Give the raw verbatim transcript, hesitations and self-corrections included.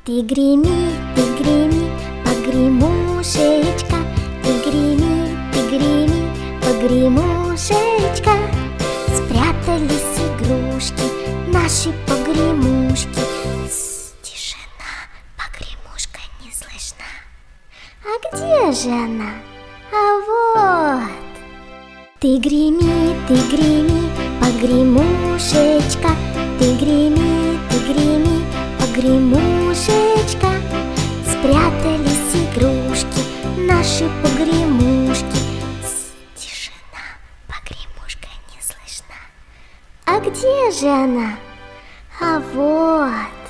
Ты греми, ты греми, погремушечка. Ты греми, ты греми, погремушечка. Спрятались игрушки, наши погремушки. Тс, тишина, погремушка не слышна. А где же она? А вот. Ты греми, ты греми, погремушечка. Ты греми, ты греми, погремушечка. Спрятались игрушки, наши погремушки. Тс, тишина, погремушка не слышна. А где же она? А вот.